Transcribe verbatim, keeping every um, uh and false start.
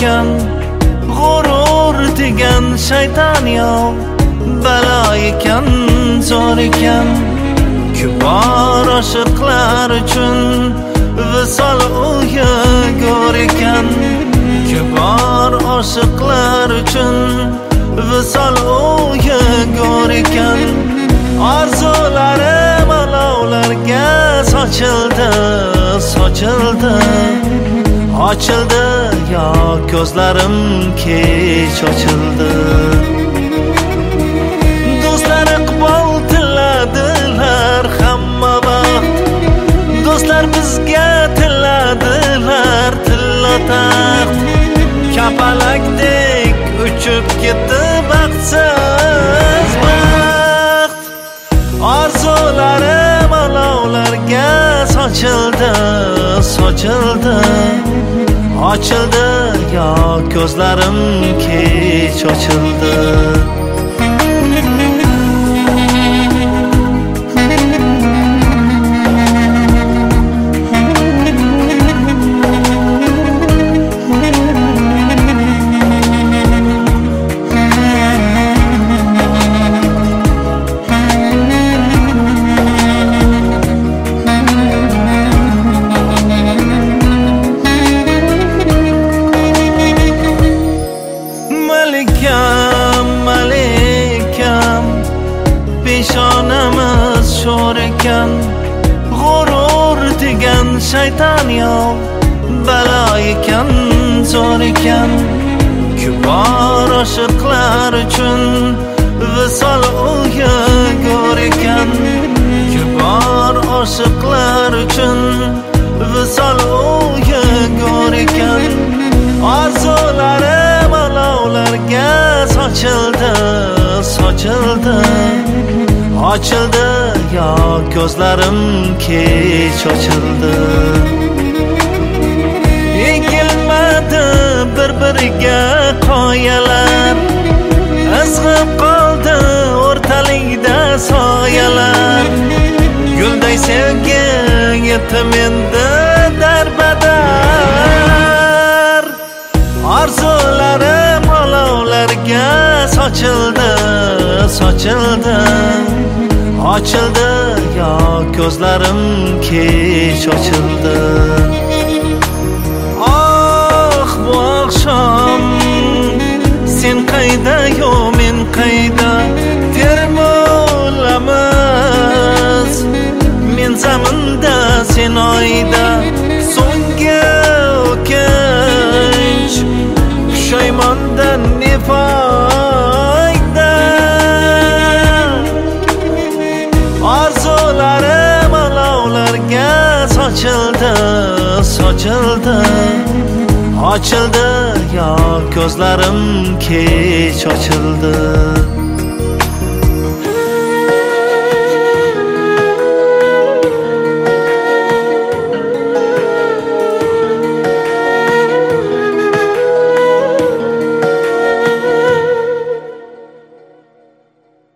ekan, g'urur degan shayton yov, balo ekan, zo'r ekan. Kibor oshiqlar uchun visol o'yi go'r ekan. Kibor oshiqlar uchun visol o'yi go'r ekan. Orzularim olovlarga sochildi, sochildi. Ochildi yo ko'zlarim kech ochildi. Do'stlar iqbol tiladilar hamma vaqt, do'stlar bizga tiladilar tillo taxt. Kapalakdek uchib ketdi baxtsiz baxt. Orzularim olovlarga sochildi, sochildi. Ochildi yo ko'zlarim kech ochildi. Malikam, peshonamiz sho'r ekan, g'urur degan shayton yov, balo ekan, zo'r ekan. Kibor oshiqlar uchun visol o'yi go'r ekan. Kibor oshiqlar uchun visol o'yi go'r ekan. Orzularim olovlarga sochildi, sochildi. Ochildi yo ko'zlarim kech ochildi. Ekilmadi bir-biriga qoyalar, izg'ib qoldi o'rtalikda soyalar. Gulday sevgi yetim endi darbadar. Orzularim olovlarga sochildi, sochildi. Ochildi yo ko'zlarim kech ochildi. Oh bu oqshom sen qayda yo men qayda, termolamiz men zaminda sen oyda. So'nggi o'kinch pushaymondan ne foyda. Orzularim olovlarga sochildi, sochildi. Ochildi yo ko'zlarim kech ochildi.